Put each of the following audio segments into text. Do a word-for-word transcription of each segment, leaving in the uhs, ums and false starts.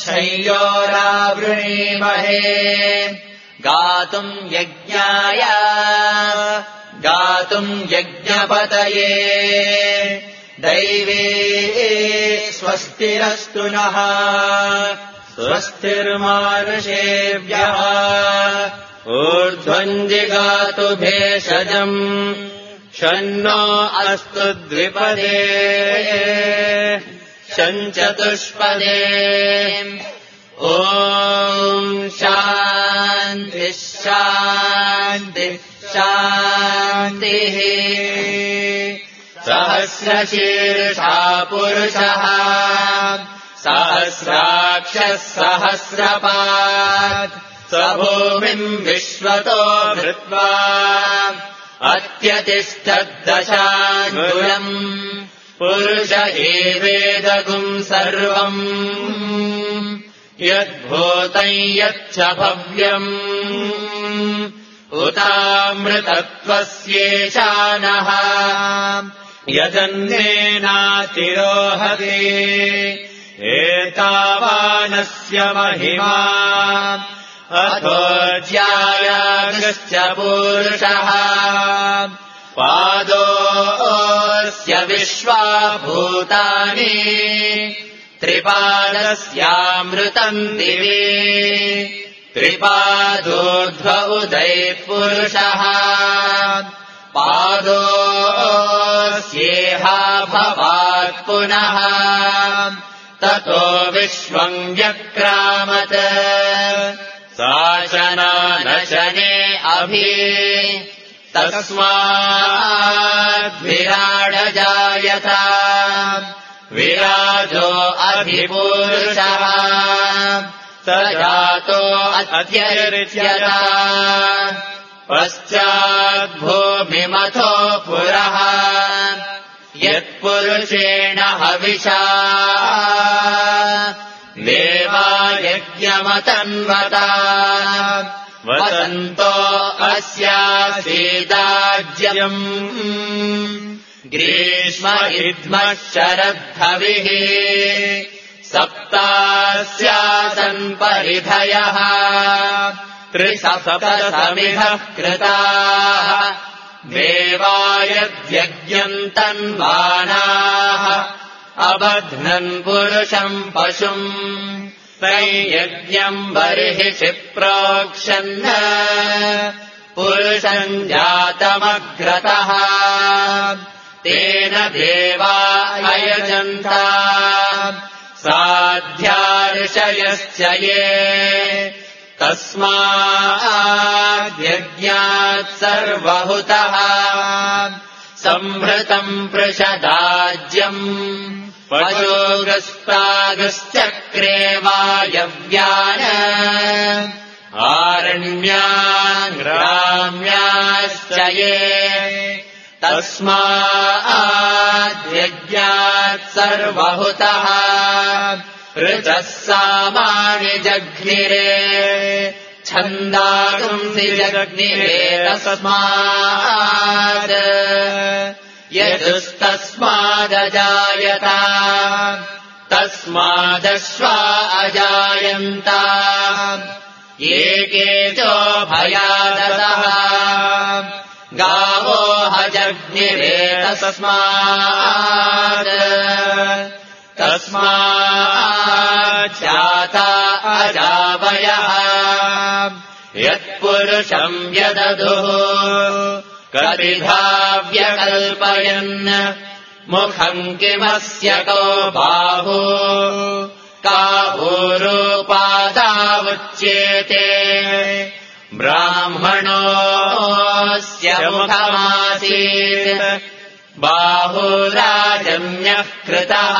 क्षय्योरावृणीमहे गातुम् यज्ञाय गातुम् यज्ञपतये दैवे स्वस्तिरस्तु नः स्वस्तिर्मानुषेभ्यः ऊर्ध्वम् जिगातु भेषजम् शन्नो अस्तु द्विपदे शञ्चतुष्पदे ॐ शान्तिः शान्तिः शान्तिः सहस्रशीर्षा पुरुषः सहस्राक्षः सहस्रपात् स भूमिम् विश्वतो भृत्वा अत्यतिष्ठद्दशाङ्गुलम् पुरुष एवेदगुम् सर्वम् यद्भूतम् यच्च भव्यम् उतामृतत्वस्येशानः यजन्नेनातिरोहति एतावानस्य महिमा अथो ज्यायागश्च पूरुषः पादोऽस्य विश्वाभूतानि त्रिपादस्यामृतम् दिवि त्रिपादोर्ध्व उदयपुरुषः पादोऽस्येहा भवात् पुनः ततो विश्वम् व्यक्रामत् शासनानशने अभि तस्माद्विराडजायत विराजो अभिपूरुषः स जातो अत्यर्च्यत पश्चाद्भूमिमथो पुरः यत्पुरुषेण हविषा देवा यज्ञमतन्वता वसन्तो अस्यासीदाज्यम् ग्रीष्म इद्मः शरद्धविः सप्तास्यासन् परिधयः त्रिसप्तसमिधः कृताः देवा यद्यज्ञम् तन्वानाः अबध्नन् पुरुषम् पशुम् तैयज्ञम् बर्हिषि प्रोक्षन् पुरुषम् जातमग्रतः तेन देवा अयजन्त साध्या ऋषयश्च ये तस्माद्यज्ञात् सर्वहुतः सम्भृतम् पृषदाज्यम् पशोगस्तागश्चक्रे वायव्यान् आरण्यान् ग्राम्याश्च ये तस्माद्यज्ञात् सर्वहुतः ऋचः सामानि जघ्निरे छन्दागुंसि जघ्निरे तस्मात् यजुस्तस्मादजायत तस्मादश्वा अजायन्त एकेचो भयादसः गावो हजग्निरे तस्मात् तस्माच्चाता अजावयः यत्पुरुषम् यदधुः कपिधा व्यकल्पयन् मुखम् किमस्य को बाहु काभूरूपादावुच्येते ब्राह्मणोऽस्य मुखमासीत् बाहुराजन्यः कृतः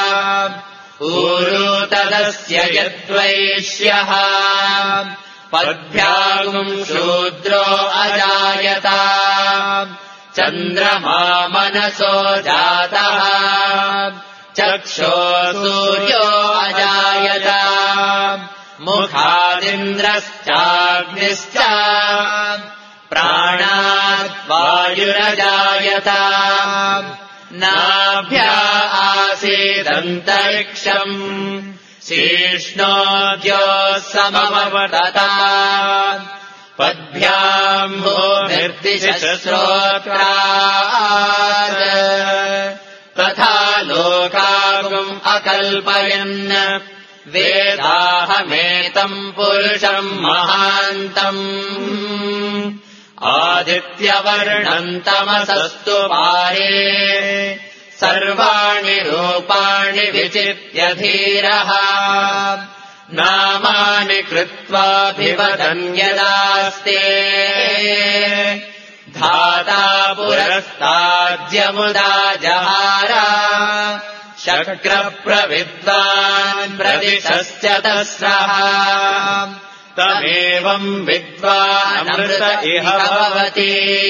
ऊरू तदस्य यद्वैश्यः पद्भ्यागुम् शूद्रो अजायत चन्द्रमा मनसो जातः चक्षो सूर्यो अजायत मुखादिन्द्रश्चाग्निश्च प्राणात् वायुरजायत नाभ्या आसीदन्तरिक्षम् शीष्णोद्योः समवर्तता पद्भ्याम् भूमिर्दिशश्रोत्रात् तथा लोकागुम् अकल्पयन् वेदाहमेतम् पुरुषम् महान्तम् आदित्यवर्णम् तमसस्तु पारे सर्वाणि रूपाणि विचित्य धीरः नामानि कृत्वाभिवदन् यदास्ते धाता पुरस्ताद्यमुदा जहार शक्रप्रविद्वान् प्रदिशश्चतस्रः तमेवम् विद्वानमृत इह भवति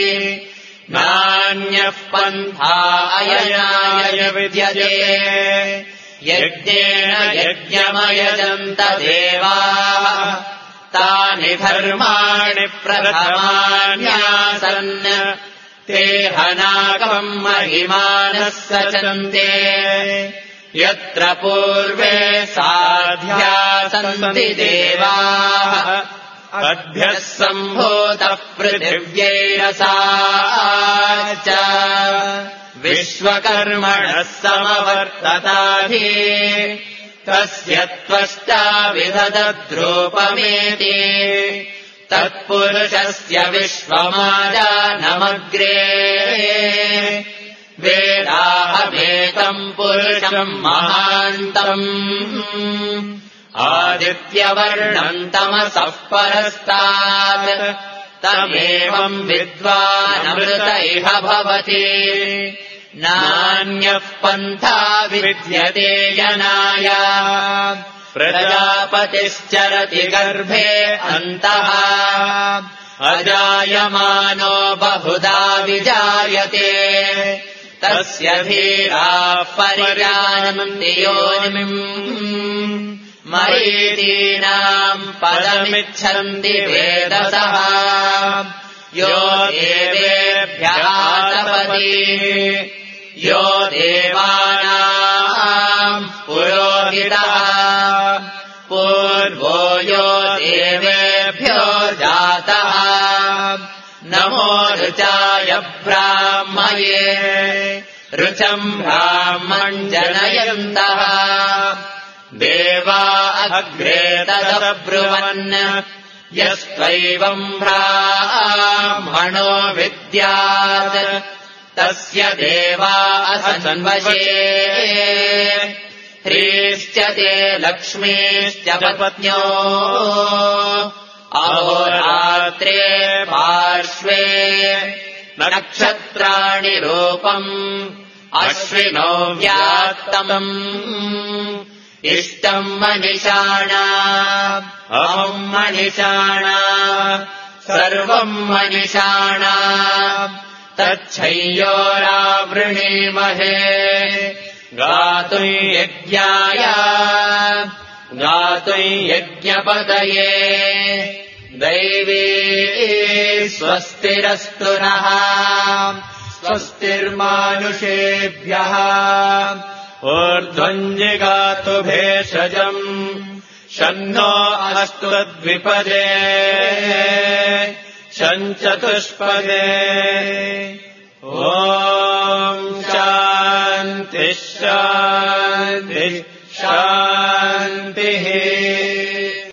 नान्यः पन्था अयनाय विद्यते यज्ञेन यज्ञमयजन्त देवाः तानि धर्माणि प्रथमान्यासन् ते हनाकम् महिमानः सचन्ते यत्र पूर्वे साध्या सन्ति देवाः अभ्यः सम्भूतः पृथिव्यैरसा च विश्वकर्मणः समवर्तताधि तस्य त्वष्टा विदधद्रूपमेति तत्पुरुषस्य विश्वमाजानमग्रे वेदाहमेतम् पुरुषम् महान्तम् आदित्यवर्णम् तमसः परस्तात् तमेवम् विद्वानमृत इह भवति नान्यः पन्था विद्यते जनाय प्रजापतिश्चरति गर्भे अन्तः अजायमानो बहुधा विजायते तस्य धीराः परिजानन्ति योनिम् मरीचीनाम् पदमिच्छन्ति वेदसः यो देवेभ्यः तपति यो देवानाम् पुरोहितः पूर्वो यो देवेभ्यो जातः नमो ऋचाय ब्राह्मये ऋचम् ब्राह्मम् जनयन्तः देवा अग्रे तदब्रुवन् यस्त्वैवम् ब्राह्मणो विद्यात् तस्य देवा असन्वशे ह्रीश्च ते लक्ष्मीश्च पत्न्यो अहोरात्रे पार्श्वे नक्षत्राणि रूपम् अश्विनो व्यात्तमम् इष्टम् मनिषाणा अहम् मनिषाणा सर्वम् मनिषाणा तच्छय्योरावृणीमहे गातुम् यज्ञाय गातुम् यज्ञपतये दैवी स्वस्तिरस्तु नः स्वस्तिर्मानुषेभ्यः ऊर्ध्वम् जिगातु भेषजम् शन्नो अस्तु तद्विपदे शञ्चतुष्पदे ॐ शान्तिः शान्तिः शान्तिः